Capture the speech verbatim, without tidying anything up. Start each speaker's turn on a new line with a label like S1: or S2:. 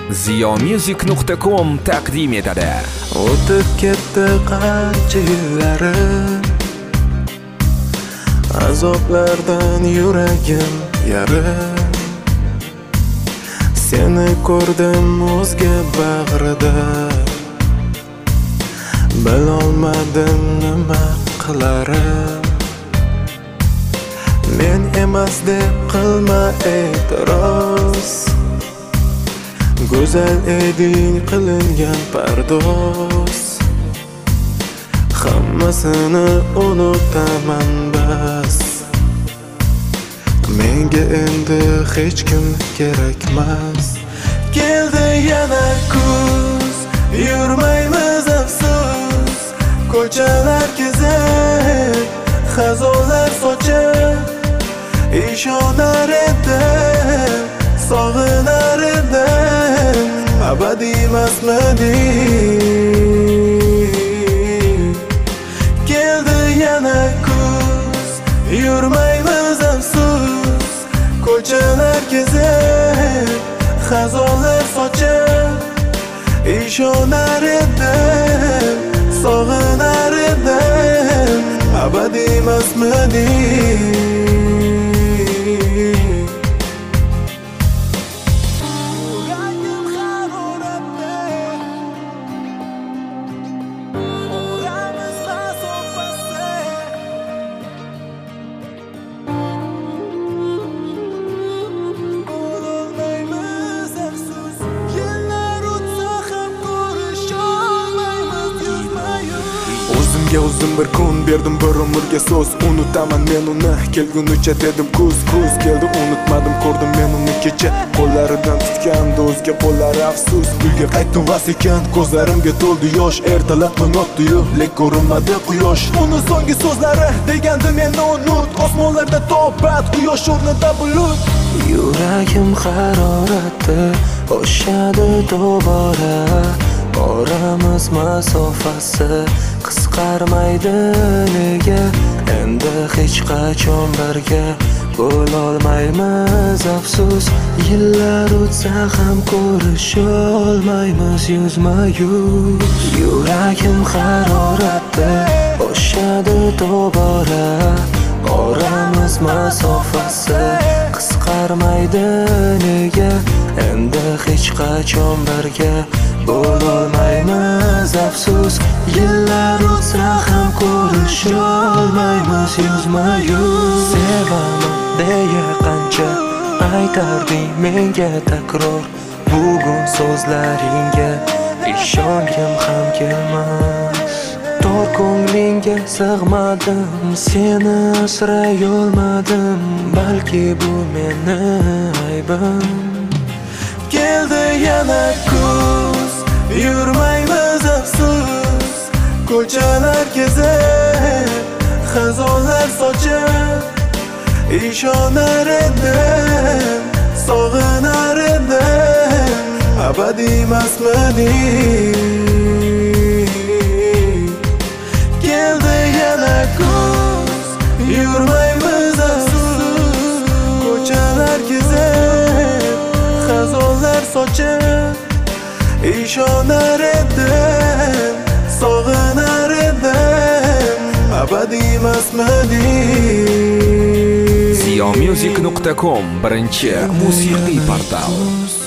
S1: ziyomusic nuqta com taqdim etadi.
S2: O'tib ketdi qancha yillarim, azoblardan yuragim yarim. Seni ko'rdim o'zga bag'rida, bilolmadim nima qilarim. Men emas deb qilma e'tiroz, go'zal eding qilingan pardoz. Hammasini unutaman bas, menga endi hech kim kerakmas. Keldi yana kuz, yurmaymiz afsus, ko'chalar kezib, xazonlar sochib, ishonar edim, sog'inar edim, abadiy emasmiding. Keldi yana kuz, yurmaymiz afsus, ko'chalar kezib, xazonlar sochib, ishonar edim, sog'inar edim, abadiy emasmiding. O'zimga o'zim bir kun berdim, bir umrga so'z. Unutaman men uni, kelgunicha dedim kuz. Kuz keldi, unutmadim, ko'rdim men uni kecha. Qo'llaridan tutgandi o'zga qo'llari afsus. Uyga qaytdim vas ekan, ko'zlarimga to'ldi yosh. Ertalab tong otdi-yu, lek ko'rinmadi quyosh. Uni so'nggi so'zlari degandi meni unut. Osmonlarda to'pat, quyosh o'rnida bulut. Yuragim haroratda oshadi tobora, oramiz masofasi qisqarmaydi nega? Endi hech qachon birga bo'lolmaymiz afsus. Yillar o'tsa ham ko'risholmaymiz yuzma-yuz. Yuragim haroratda oshadi tobora, oramiz masofasi qisqarmaydi nega? Endi hech qachon birga bo'lolmaymiz afsus. Yillar o'tsa ham ko'risholmaymiz yuzma-yuz. Sevaman deya qancha aytarding menga takror, bugun so'zlaringga ishongim ham kelmas. Tor ko'nglingga sig'madim, seni asray olmadim, balki bu meni aybim. Keldi yana kuz, yurmaymiz afsus, ko'chalar kezib, xazonlar sochib, ishonar edim, sog'inar edim, abadiy emasmiding. Keldi yana kuz, yurmaymiz afsus, ko'chalar kezib, xazonlar sochib, ishonar edim, sog'inar edim, abadiy emasmiding.
S1: ziyomusic nuqta com birinchi musiqiy portal.